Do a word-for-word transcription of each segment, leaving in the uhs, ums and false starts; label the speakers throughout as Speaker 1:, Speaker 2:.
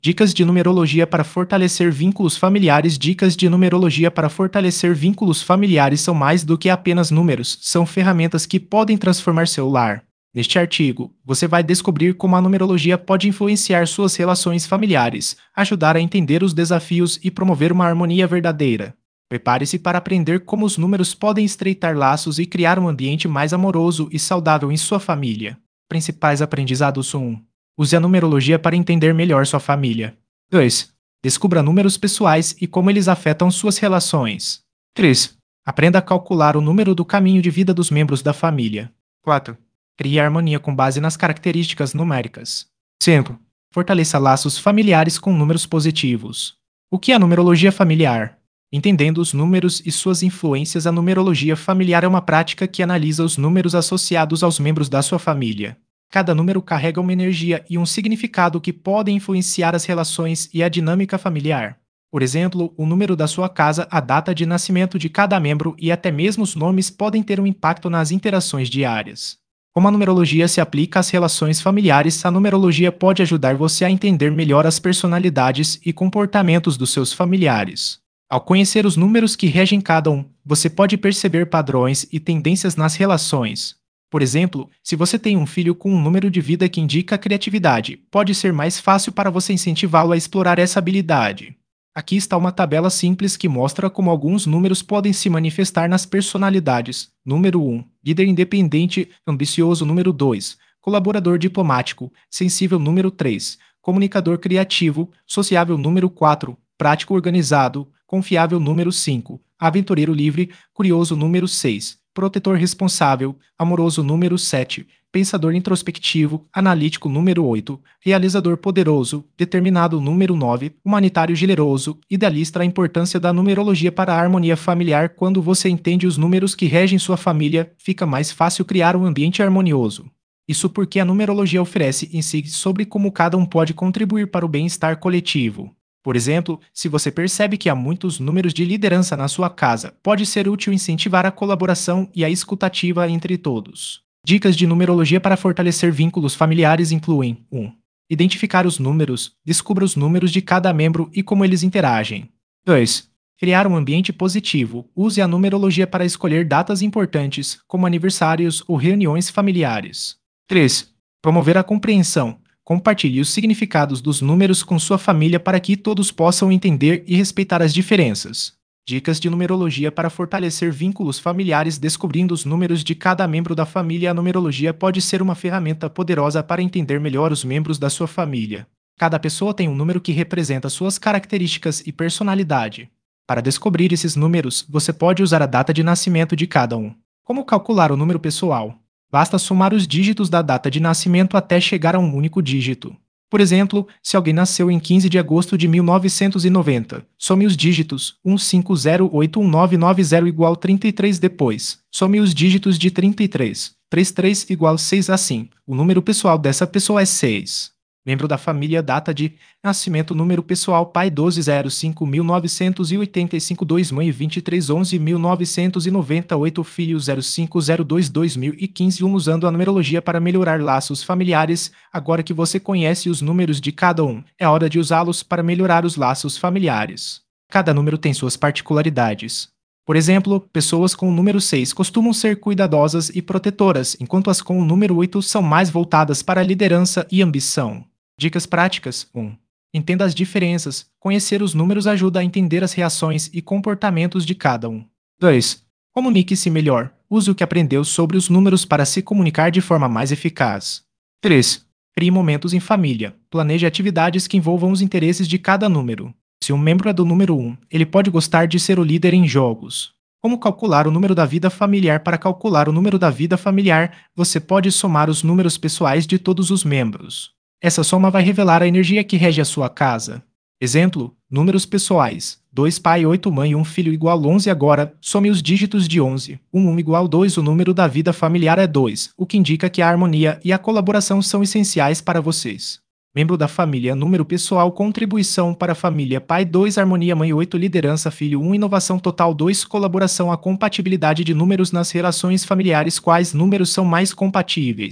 Speaker 1: Dicas de numerologia para fortalecer vínculos familiares. Dicas de numerologia para fortalecer vínculos familiares são mais do que apenas números, são ferramentas que podem transformar seu lar. Neste artigo, você vai descobrir como a numerologia pode influenciar suas relações familiares, ajudar a entender os desafios e promover uma harmonia verdadeira. Prepare-se para aprender como os números podem estreitar laços e criar um ambiente mais amoroso e saudável em sua família. Principais aprendizados: um. Use a numerologia para entender melhor sua família. dois. Descubra números pessoais e como eles afetam suas relações. três. Aprenda a calcular o número do caminho de vida dos membros da família. quatro. Crie harmonia com base nas características numéricas. cinco. Fortaleça laços familiares com números positivos. O que é a numerologia familiar? Entendendo os números e suas influências, a numerologia familiar é uma prática que analisa os números associados aos membros da sua família. Cada número carrega uma energia e um significado que podem influenciar as relações e a dinâmica familiar. Por exemplo, o número da sua casa, a data de nascimento de cada membro e até mesmo os nomes podem ter um impacto nas interações diárias. Como a numerologia se aplica às relações familiares, a numerologia pode ajudar você a entender melhor as personalidades e comportamentos dos seus familiares. Ao conhecer os números que regem cada um, você pode perceber padrões e tendências nas relações. Por exemplo, se você tem um filho com um número de vida que indica criatividade, pode ser mais fácil para você incentivá-lo a explorar essa habilidade. Aqui está uma tabela simples que mostra como alguns números podem se manifestar nas personalidades. Número um, líder independente, ambicioso. Número dois, colaborador diplomático, sensível. Número três, comunicador criativo, sociável. Número quatro, prático organizado, confiável. Número cinco, aventureiro livre, curioso. Número seis, protetor responsável, amoroso. Número sete, pensador introspectivo, analítico. Número oito, realizador poderoso, determinado. Número nove, humanitário generoso, idealista. A importância da numerologia para a harmonia familiar. Quando você entende os números que regem sua família, fica mais fácil criar um ambiente harmonioso. Isso porque a numerologia oferece insights sobre como cada um pode contribuir para o bem-estar coletivo. Por exemplo, se você percebe que há muitos números de liderança na sua casa, pode ser útil incentivar a colaboração e a escutativa entre todos. Dicas de numerologia para fortalecer vínculos familiares incluem: um. Identificar os números, descubra os números de cada membro e como eles interagem. dois. Criar um ambiente positivo, use a numerologia para escolher datas importantes, como aniversários ou reuniões familiares. três. Promover a compreensão. Compartilhe os significados dos números com sua família para que todos possam entender e respeitar as diferenças. Dicas de numerologia para fortalecer vínculos familiares. Descobrindo os números de cada membro da família. A numerologia pode ser uma ferramenta poderosa para entender melhor os membros da sua família. Cada pessoa tem um número que representa suas características e personalidade. Para descobrir esses números, você pode usar a data de nascimento de cada um. Como calcular o número pessoal? Basta somar os dígitos da data de nascimento até chegar a um único dígito. Por exemplo, se alguém nasceu em quinze de agosto de mil novecentos e noventa, some os dígitos um cinco zero oito um nove nove zero igual trinta e três. Depois, some os dígitos de trinta e três. trinta e três igual seis. Assim, o número pessoal dessa pessoa é seis. Membro da família, data de nascimento, número pessoal: pai doze zero cinco mil novecentos e oitenta e cinco, dois mãe vinte e três onze mil novecentos e noventa, oito filho zero cinco zero dois dois mil e quinze. Um. Usando a numerologia para melhorar laços familiares. Agora que você conhece os números de cada um, é hora de usá-los para melhorar os laços familiares. Cada número tem suas particularidades. Por exemplo, pessoas com o número seis costumam ser cuidadosas e protetoras, enquanto as com o número oito são mais voltadas para a liderança e ambição. Dicas práticas: um. Entenda as diferenças. Conhecer os números ajuda a entender as reações e comportamentos de cada um. dois. Comunique-se melhor. Use o que aprendeu sobre os números para se comunicar de forma mais eficaz. três. Crie momentos em família. Planeje atividades que envolvam os interesses de cada número. Se um membro é do número um, ele pode gostar de ser o líder em jogos. Como calcular o número da vida familiar? Para calcular o número da vida familiar, você pode somar os números pessoais de todos os membros. Essa soma vai revelar a energia que rege a sua casa. Exemplo: números pessoais: dois pai, oito mãe, um filho igual onze. Agora, some os dígitos de onze. um, um igual dois. O número da vida familiar é dois, o que indica que a harmonia e a colaboração são essenciais para vocês. Membro da família: número pessoal, contribuição para a família: pai dois, harmonia mãe oito, liderança filho um, inovação total dois, colaboração. A compatibilidade de números nas relações familiares. Quais números são mais compatíveis?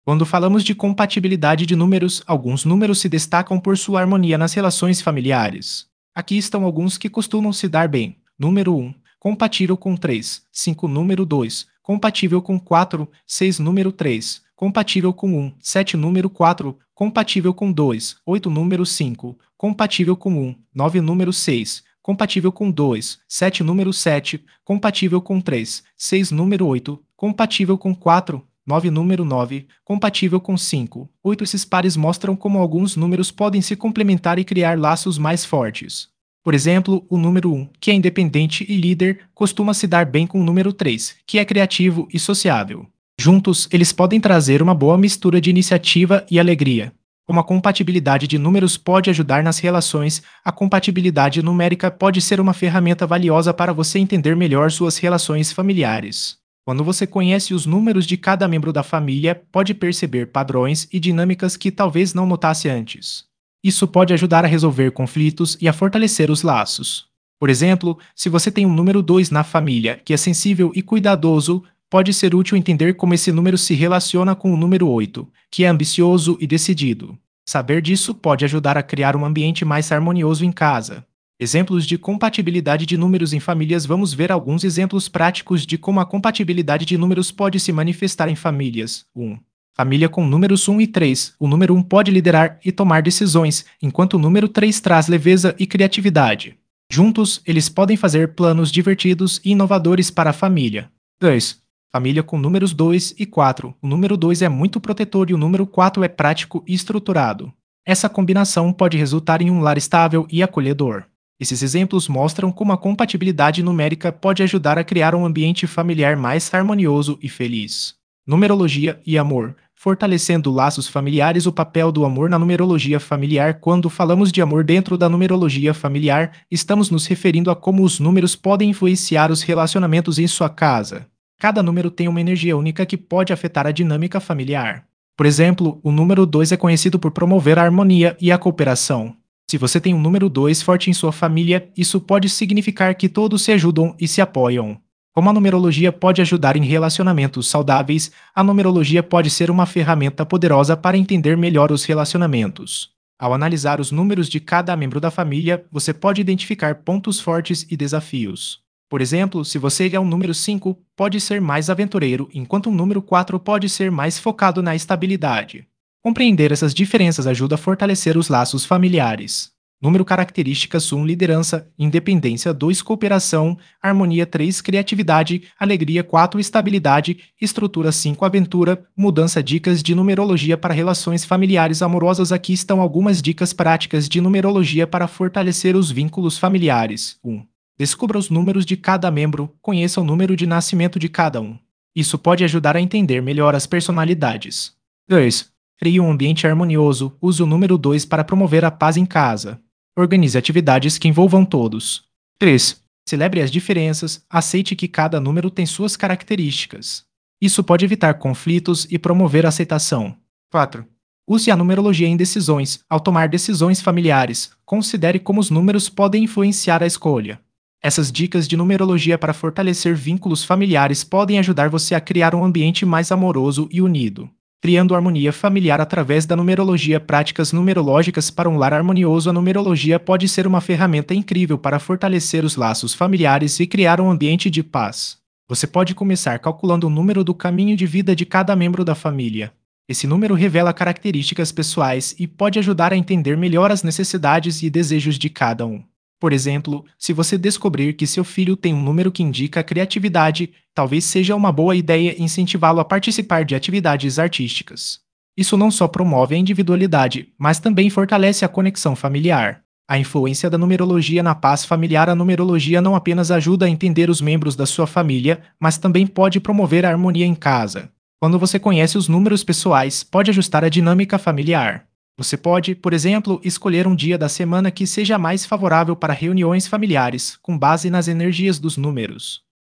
Speaker 1: Quando falamos de compatibilidade de números, alguns números se destacam por sua harmonia nas relações familiares. Aqui estão alguns que costumam se dar bem. Número um, compatível com três. cinco, número dois, compatível com quatro. seis, número três, compatível com um. sete, número quatro, compatível com dois. oito, número cinco, compatível com um. nove, número seis, compatível com dois. sete, número sete, compatível com três. seis, número oito, compatível com quatro. nove, número nove, compatível com cinco. oito. Esses pares mostram como alguns números podem se complementar e criar laços mais fortes. Por exemplo, o número um, que é independente e líder, costuma se dar bem com o número três, que é criativo e sociável. Juntos, eles podem trazer uma boa mistura de iniciativa e alegria. Como a compatibilidade de números pode ajudar nas relações, a compatibilidade numérica pode ser uma ferramenta valiosa para você entender melhor suas relações familiares. Quando você conhece os números de cada membro da família, pode perceber padrões e dinâmicas que talvez não notasse antes. Isso pode ajudar a resolver conflitos e a fortalecer os laços. Por exemplo, se você tem um número dois na família que é sensível e cuidadoso, pode ser útil entender como esse número se relaciona com o número oito, que é ambicioso e decidido. Saber disso pode ajudar a criar um ambiente mais harmonioso em casa. Exemplos de compatibilidade de números em famílias. Vamos ver alguns exemplos práticos de como a compatibilidade de números pode se manifestar em famílias. um. Família com números um e três. O número um pode liderar e tomar decisões, enquanto o número três traz leveza e criatividade. Juntos, eles podem fazer planos divertidos e inovadores para a família. dois. Família com números dois e quatro. O número dois é muito protetor e o número quatro é prático e estruturado. Essa combinação pode resultar em um lar estável e acolhedor. Esses exemplos mostram como a compatibilidade numérica pode ajudar a criar um ambiente familiar mais harmonioso e feliz. Numerologia e amor. Fortalecendo laços familiares. O papel do amor na numerologia familiar. Quando falamos de amor dentro da numerologia familiar, estamos nos referindo a como os números podem influenciar os relacionamentos em sua casa. Cada número tem uma energia única que pode afetar a dinâmica familiar. Por exemplo, o número dois é conhecido por promover a harmonia e a cooperação. Se você tem um número dois forte em sua família, isso pode significar que todos se ajudam e se apoiam. Como a numerologia pode ajudar em relacionamentos saudáveis, a numerologia pode ser uma ferramenta poderosa para entender melhor os relacionamentos. Ao analisar os números de cada membro da família, você pode identificar pontos fortes e desafios. Por exemplo, se você é um número cinco, pode ser mais aventureiro, enquanto um número quatro pode ser mais focado na estabilidade. Compreender essas diferenças ajuda a fortalecer os laços familiares. Número características um liderança, independência dois cooperação, harmonia três criatividade, alegria quatro estabilidade, estrutura cinco aventura, mudança dicas de numerologia para relações familiares amorosas. Aqui estão algumas dicas práticas de numerologia para fortalecer os vínculos familiares. um. Descubra os números de cada membro, conheça o número de nascimento de cada um. Isso pode ajudar a entender melhor as personalidades. dois. Crie um ambiente harmonioso, use o número dois para promover a paz em casa. Organize atividades que envolvam todos. três. Celebre as diferenças, aceite que cada número tem suas características. Isso pode evitar conflitos e promover a aceitação. quatro. Use a numerologia em decisões. Ao tomar decisões familiares, considere como os números podem influenciar a escolha. Essas dicas de numerologia para fortalecer vínculos familiares podem ajudar você a criar um ambiente mais amoroso e unido. Criando harmonia familiar através da numerologia. Práticas numerológicas para um lar harmonioso. A numerologia pode ser uma ferramenta incrível para fortalecer os laços familiares e criar um ambiente de paz. Você pode começar calculando o número do caminho de vida de cada membro da família. Esse número revela características pessoais e pode ajudar a entender melhor as necessidades e desejos de cada um. Por exemplo, se você descobrir que seu filho tem um número que indica criatividade, talvez seja uma boa ideia incentivá-lo a participar de atividades artísticas. Isso não só promove a individualidade, mas também fortalece a conexão familiar. A influência da numerologia na paz familiar. A numerologia não apenas ajuda a entender os membros da sua família, mas também pode promover a harmonia em casa. Quando você conhece os números pessoais, pode ajustar a dinâmica familiar. Você pode, por exemplo, escolher um dia da semana que seja mais favorável para reuniões familiares, com base nas energias dos números.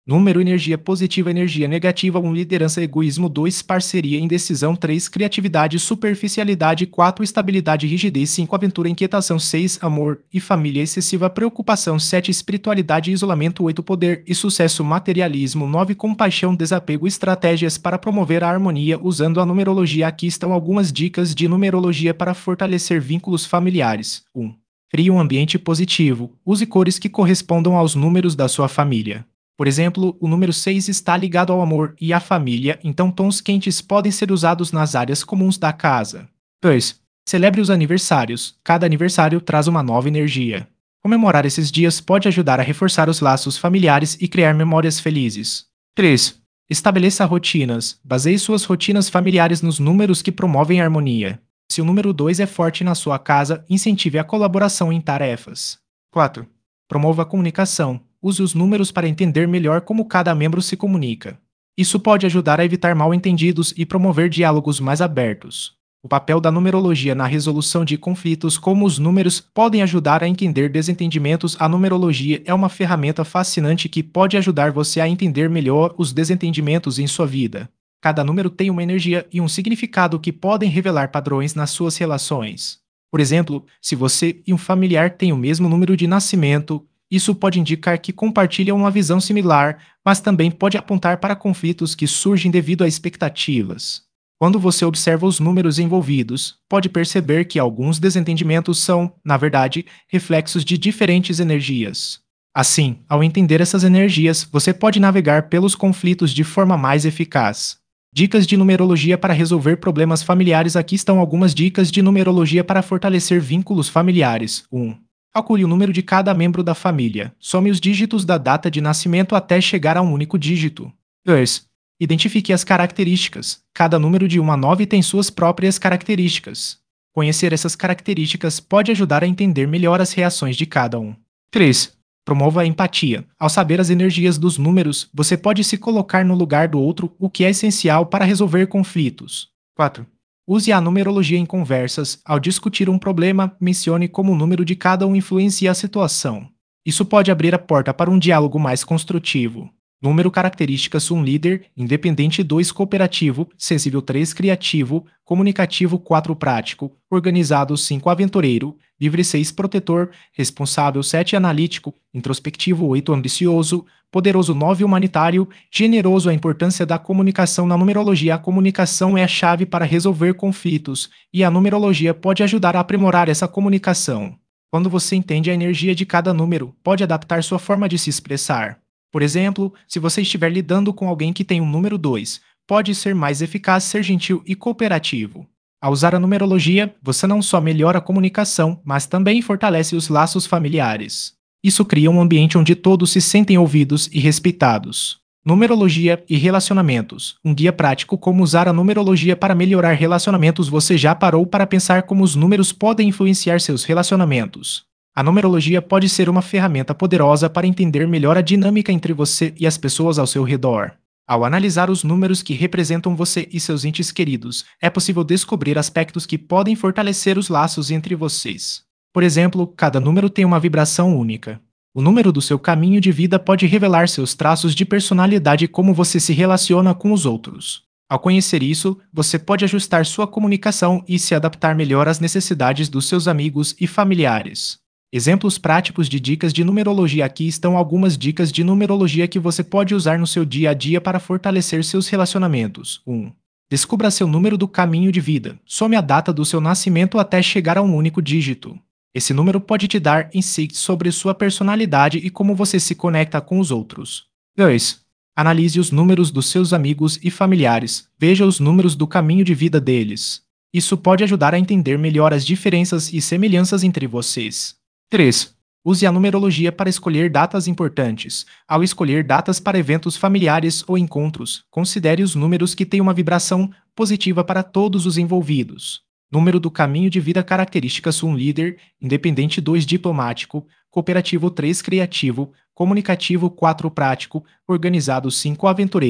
Speaker 1: Número: energia positiva, energia negativa. Um, liderança, egoísmo. Dois, parceria, indecisão. Três, criatividade, superficialidade. Quatro, estabilidade, rigidez. Cinco, aventura, inquietação. Seis, amor e família, excessiva preocupação. Sete, espiritualidade e isolamento. Oito, poder e sucesso, materialismo. Nove, compaixão, desapego. Estratégias para promover a harmonia usando a numerologia. Aqui estão algumas dicas de numerologia para fortalecer vínculos familiares. um. Crie um ambiente positivo. Use cores que correspondam aos números da sua família. Por exemplo, o número seis está ligado ao amor e à família, então tons quentes podem ser usados nas áreas comuns da casa. dois. Celebre os aniversários. Cada aniversário traz uma nova energia. Comemorar esses dias pode ajudar a reforçar os laços familiares e criar memórias felizes. três. Estabeleça rotinas. Baseie suas rotinas familiares nos números que promovem a harmonia. Se o número dois é forte na sua casa, incentive a colaboração em tarefas. quatro. Promova a comunicação. Use os números para entender melhor como cada membro se comunica. Isso pode ajudar a evitar mal-entendidos e promover diálogos mais abertos. O papel da numerologia na resolução de conflitos. Como os números podem ajudar a entender desentendimentos. A numerologia é uma ferramenta fascinante que pode ajudar você a entender melhor os desentendimentos em sua vida. Cada número tem uma energia e um significado que podem revelar padrões nas suas relações. Por exemplo, se você e um familiar têm o mesmo número de nascimento, isso pode indicar que compartilham uma visão similar, mas também pode apontar para conflitos que surgem devido a expectativas. Quando você observa os números envolvidos, pode perceber que alguns desentendimentos são, na verdade, reflexos de diferentes energias. Assim, ao entender essas energias, você pode navegar pelos conflitos de forma mais eficaz. Dicas de numerologia para resolver problemas familiares. Aqui estão algumas dicas de numerologia para fortalecer vínculos familiares. um. Calcule o número de cada membro da família. Some os dígitos da data de nascimento até chegar a um único dígito. dois. Identifique as características. Cada número de um a nove tem suas próprias características. Conhecer essas características pode ajudar a entender melhor as reações de cada um. três. Promova a empatia. Ao saber as energias dos números, você pode se colocar no lugar do outro, o que é essencial para resolver conflitos. quatro. Use a numerologia em conversas. Ao discutir um problema, mencione como o número de cada um influencia a situação. Isso pode abrir a porta para um diálogo mais construtivo. Número: características: um, líder, independente. Dois, cooperativo, sensível. Três, criativo, comunicativo. Quatro, prático, organizado. Cinco, aventureiro, livre. Seis, protetor, responsável. Sete, analítico, introspectivo. Oito, ambicioso, poderoso. Nove, humanitário, generoso. A importância da comunicação na numerologia. A comunicação é a chave para resolver conflitos, e a numerologia pode ajudar a aprimorar essa comunicação. Quando você entende a energia de cada número, pode adaptar sua forma de se expressar. Por exemplo, se você estiver lidando com alguém que tem um número dois, pode ser mais eficaz ser gentil e cooperativo. Ao usar a numerologia, você não só melhora a comunicação, mas também fortalece os laços familiares. Isso cria um ambiente onde todos se sentem ouvidos e respeitados. Numerologia e relacionamentos. Um guia prático como usar a numerologia para melhorar relacionamentos. Você já parou para pensar como os números podem influenciar seus relacionamentos? A numerologia pode ser uma ferramenta poderosa para entender melhor a dinâmica entre você e as pessoas ao seu redor. Ao analisar os números que representam você e seus entes queridos, é possível descobrir aspectos que podem fortalecer os laços entre vocês. Por exemplo, cada número tem uma vibração única. O número do seu caminho de vida pode revelar seus traços de personalidade e como você se relaciona com os outros. Ao conhecer isso, você pode ajustar sua comunicação e se adaptar melhor às necessidades dos seus amigos e familiares. Exemplos práticos de dicas de numerologia. Aqui estão algumas dicas de numerologia que você pode usar no seu dia a dia para fortalecer seus relacionamentos. um. Descubra seu número do caminho de vida. Some a data do seu nascimento até chegar a um único dígito. Esse número pode te dar insights sobre sua personalidade e como você se conecta com os outros. dois. Analise os números dos seus amigos e familiares. Veja os números do caminho de vida deles. Isso pode ajudar a entender melhor as diferenças e semelhanças entre vocês. três. Use a numerologia para escolher datas importantes. Ao escolher datas para eventos familiares ou encontros, considere os números que têm uma vibração positiva para todos os envolvidos. Número do caminho de vida. Características: um, líder, independente. Dois, diplomático, cooperativo. Três, criativo, comunicativo. Quatro, prático, organizado. Cinco, aventureiro,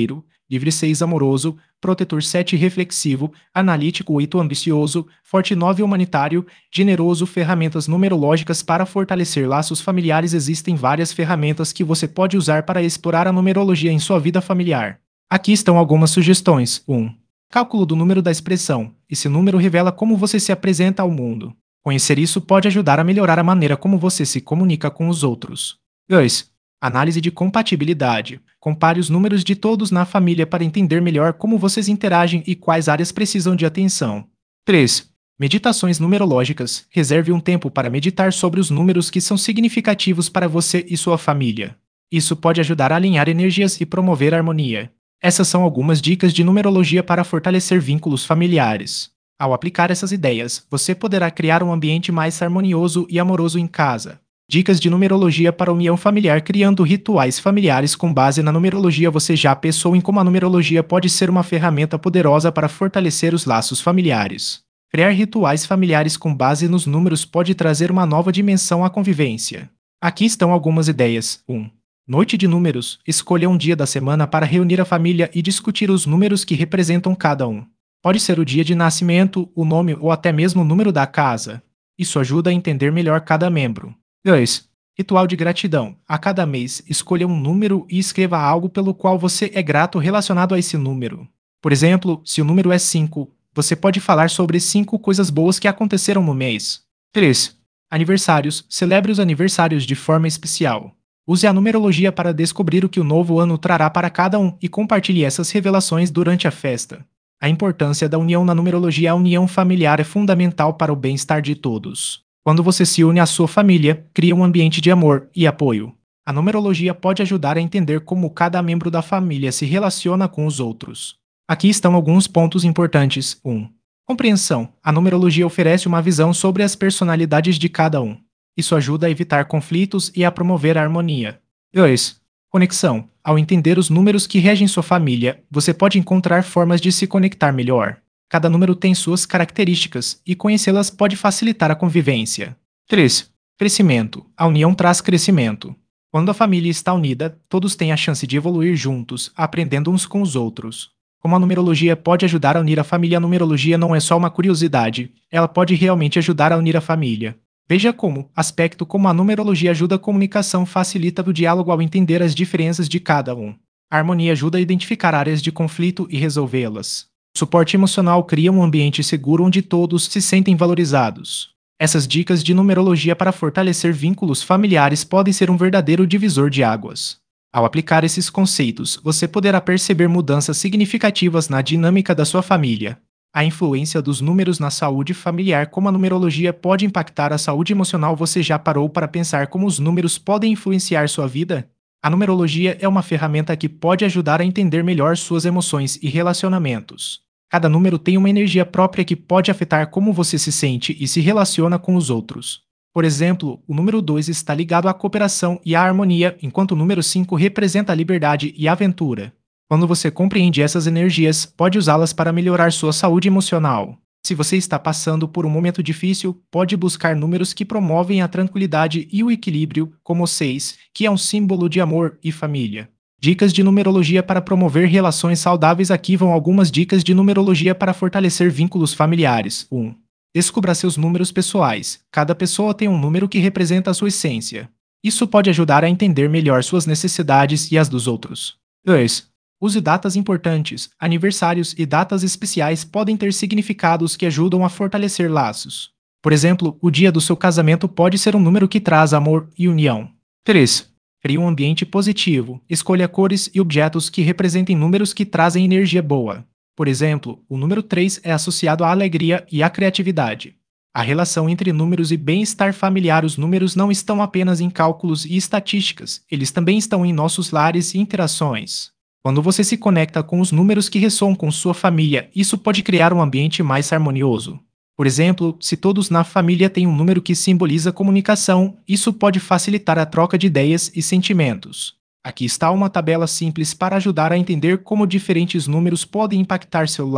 Speaker 1: livre seis amoroso, protetor sete reflexivo, analítico oito ambicioso, forte nove humanitário, generoso. Ferramentas numerológicas para fortalecer laços familiares. Existem várias ferramentas que você pode usar para explorar a numerologia em sua vida familiar. Aqui estão algumas sugestões. um. Cálculo do número da expressão. Esse número revela como você se apresenta ao mundo. Conhecer isso pode ajudar a melhorar a maneira como você se comunica com os outros. dois. Análise de compatibilidade. Compare os números de todos na família para entender melhor como vocês interagem e quais áreas precisam de atenção. três. Meditações numerológicas. Reserve um tempo para meditar sobre os números que são significativos para você e sua família. Isso pode ajudar a alinhar energias e promover a harmonia. Essas são algumas dicas de numerologia para fortalecer vínculos familiares. Ao aplicar essas ideias, você poderá criar um ambiente mais harmonioso e amoroso em casa. Dicas de numerologia para a união familiar. Criando rituais familiares com base na numerologia. Você já pensou em como a numerologia pode ser uma ferramenta poderosa para fortalecer os laços familiares? Criar rituais familiares com base nos números pode trazer uma nova dimensão à convivência. Aqui estão algumas ideias. um. Noite de números. Escolha um dia da semana para reunir a família e discutir os números que representam cada um. Pode ser o dia de nascimento, o nome ou até mesmo o número da casa. Isso ajuda a entender melhor cada membro. dois. Ritual de gratidão. A cada mês, escolha um número e escreva algo pelo qual você é grato relacionado a esse número. Por exemplo, se o número é cinco, você pode falar sobre cinco coisas boas que aconteceram no mês. três. Aniversários. Celebre os aniversários de forma especial. Use a numerologia para descobrir o que o novo ano trará para cada um e compartilhe essas revelações durante a festa. A importância da união na numerologia. A união familiar é fundamental para o bem-estar de todos. Quando você se une à sua família, cria um ambiente de amor e apoio. A numerologia pode ajudar a entender como cada membro da família se relaciona com os outros. Aqui estão alguns pontos importantes. um. Compreensão. A numerologia oferece uma visão sobre as personalidades de cada um. Isso ajuda a evitar conflitos e a promover a harmonia. dois. Conexão. Ao entender os números que regem sua família, você pode encontrar formas de se conectar melhor. Cada número tem suas características, e conhecê-las pode facilitar a convivência. três. Crescimento. A união traz crescimento. Quando a família está unida, todos têm a chance de evoluir juntos, aprendendo uns com os outros. Como a numerologia pode ajudar a unir a família? A numerologia não é só uma curiosidade, ela pode realmente ajudar a unir a família. Veja como, aspecto como a numerologia ajuda a comunicação, facilita o diálogo ao entender as diferenças de cada um. A harmonia ajuda a identificar áreas de conflito e resolvê-las. Suporte emocional cria um ambiente seguro onde todos se sentem valorizados. Essas dicas de numerologia para fortalecer vínculos familiares podem ser um verdadeiro divisor de águas. Ao aplicar esses conceitos, você poderá perceber mudanças significativas na dinâmica da sua família. A influência dos números na saúde familiar. Como a numerologia pode impactar a saúde emocional? Você já parou para pensar como os números podem influenciar sua vida? A numerologia é uma ferramenta que pode ajudar a entender melhor suas emoções e relacionamentos. Cada número tem uma energia própria que pode afetar como você se sente e se relaciona com os outros. Por exemplo, o número dois está ligado à cooperação e à harmonia, enquanto o número cinco representa a liberdade e a aventura. Quando você compreende essas energias, pode usá-las para melhorar sua saúde emocional. Se você está passando por um momento difícil, pode buscar números que promovem a tranquilidade e o equilíbrio, como o seis, que é um símbolo de amor e família. Dicas de numerologia para promover relações saudáveis. Aqui vão algumas dicas de numerologia para fortalecer vínculos familiares. um. Descubra seus números pessoais. Cada pessoa tem um número que representa a sua essência. Isso pode ajudar a entender melhor suas necessidades e as dos outros. dois. Use datas importantes. Aniversários e datas especiais podem ter significados que ajudam a fortalecer laços. Por exemplo, o dia do seu casamento pode ser um número que traz amor e união. três. Crie um ambiente positivo. Escolha cores e objetos que representem números que trazem energia boa. Por exemplo, o número três é associado à alegria e à criatividade. A relação entre números e bem-estar familiar. Os números não estão apenas em cálculos e estatísticas, eles também estão em nossos lares e interações. Quando você se conecta com os números que ressoam com sua família, isso pode criar um ambiente mais harmonioso. Por exemplo, se todos na família têm um número que simboliza comunicação, isso pode facilitar a troca de ideias e sentimentos. Aqui está uma tabela simples para ajudar a entender como diferentes números podem impactar seu lar.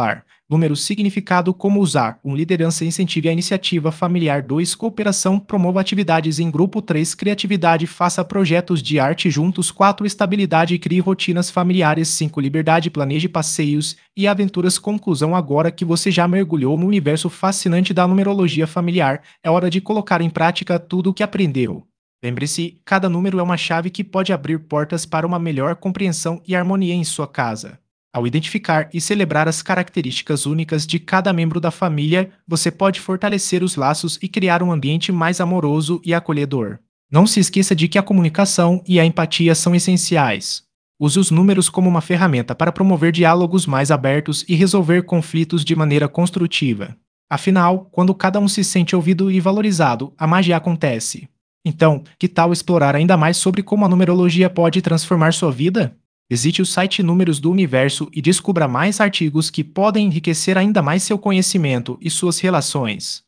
Speaker 1: Números significado como usar. um Liderança incentive a iniciativa familiar. dois Cooperação promova atividades em grupo. três Criatividade faça projetos de arte juntos. quatro Estabilidade crie rotinas familiares. cinco Liberdade planeje passeios e aventuras. Conclusão: agora que você já mergulhou no universo fascinante da numerologia familiar, é hora de colocar em prática tudo o que aprendeu. Lembre-se, cada número é uma chave que pode abrir portas para uma melhor compreensão e harmonia em sua casa. Ao identificar e celebrar as características únicas de cada membro da família, você pode fortalecer os laços e criar um ambiente mais amoroso e acolhedor. Não se esqueça de que a comunicação e a empatia são essenciais. Use os números como uma ferramenta para promover diálogos mais abertos e resolver conflitos de maneira construtiva. Afinal, quando cada um se sente ouvido e valorizado, a magia acontece. Então, que tal explorar ainda mais sobre como a numerologia pode transformar sua vida? Visite o site Números do Universo e descubra mais artigos que podem enriquecer ainda mais seu conhecimento e suas relações.